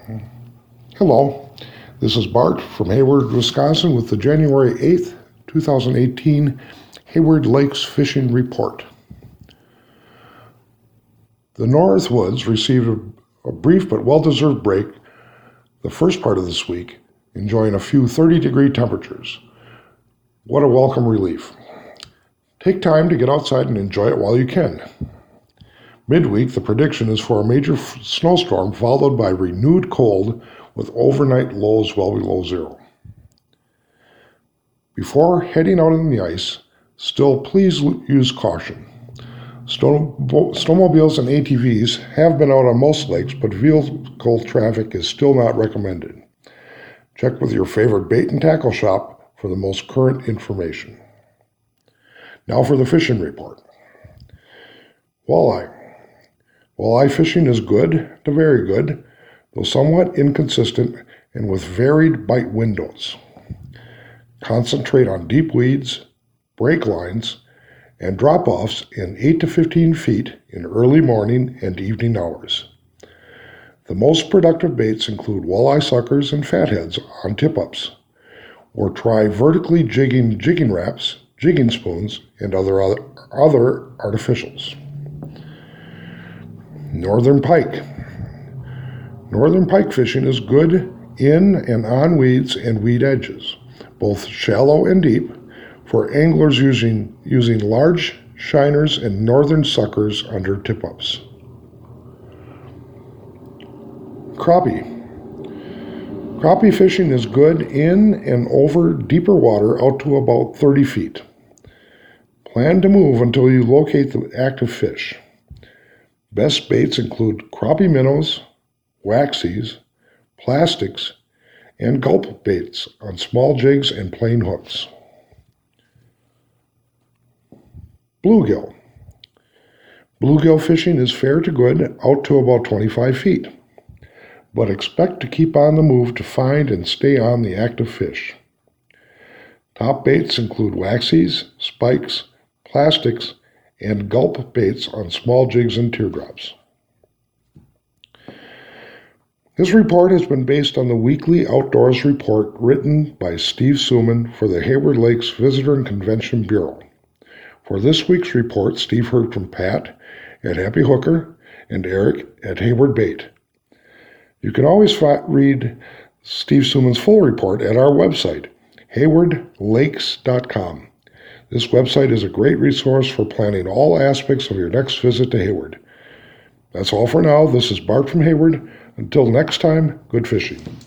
Hello, this is Bart from Hayward, Wisconsin with the January 8th, 2018 Hayward Lakes Fishing Report. The Northwoods received a brief but well-deserved break the first part of this week, enjoying a few 30-degree temperatures. What a welcome relief. Take time to get outside and enjoy it while you can. Midweek, the prediction is for a major snowstorm followed by renewed cold with overnight lows well below zero. Before heading out on the ice, still please use caution. Snowmobiles and ATVs have been out on most lakes, but vehicle traffic is still not recommended. Check with your favorite bait and tackle shop for the most current information. Now for the fishing report. Walleye. Walleye fishing is good to very good, though somewhat inconsistent and with varied bite windows. Concentrate on deep weeds, break lines, and drop-offs in 8 to 15 feet in early morning and evening hours. The most productive baits include walleye suckers and fatheads on tip-ups, or try vertically jigging wraps, jigging spoons, and other artificials. Northern pike. Northern pike fishing is good in and on weeds and weed edges, both shallow and deep, for anglers using large shiners and northern suckers under tip-ups. Crappie. Crappie fishing is good in and over deeper water out to about 30 feet. Plan to move until you locate the active fish. Best baits include crappie minnows, waxies, plastics, and gulp baits on small jigs and plain hooks. Bluegill. Bluegill fishing is fair to good out to about 25 feet, but expect to keep on the move to find and stay on the active fish. Top baits include waxies, spikes, plastics, and gulp baits on small jigs and teardrops. This report has been based on the weekly outdoors report written by Steve Suman for the Hayward Lakes Visitor and Convention Bureau. For this week's report, Steve heard from Pat at Happy Hooker and Eric at Hayward Bait. You can always read Steve Suman's full report at our website, haywardlakes.com. This website is a great resource for planning all aspects of your next visit to Hayward. That's all for now. This is Bart from Hayward. Until next time, good fishing.